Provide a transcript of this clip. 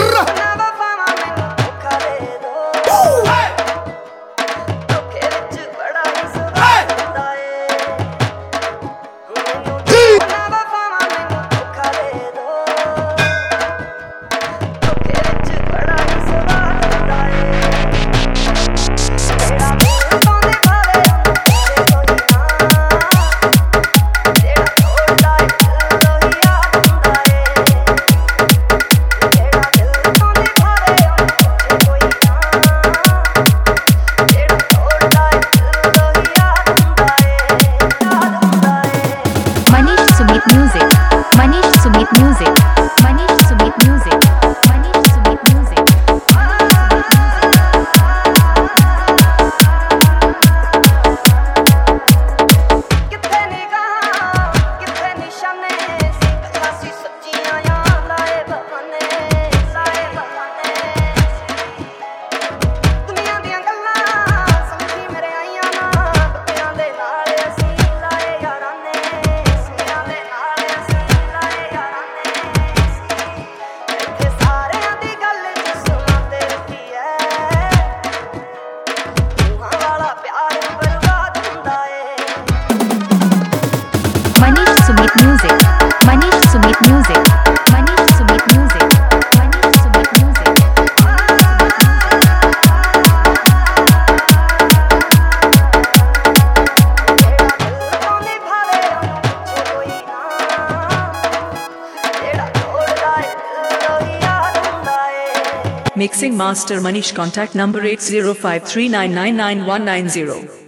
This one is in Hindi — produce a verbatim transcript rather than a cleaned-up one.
Music, Manish Sumit Music, Manish Sumit Music, Manish Sumit Music. कितने निगाह, कितने निशाने, ऐसी सच्चियां याद लाए बहाने, लाए बहाने। दुनिया दियां गल्लां समझी मेरे आईयां ना, बत्तियां दे नाल असीं लाए याराने। Manish Sumit Music, Manish Sumit Music, Manish Sumit Music, Manish Sumit Music. Mixing Master Manish. Contact number eight zero five three nine nine nine one nine zero.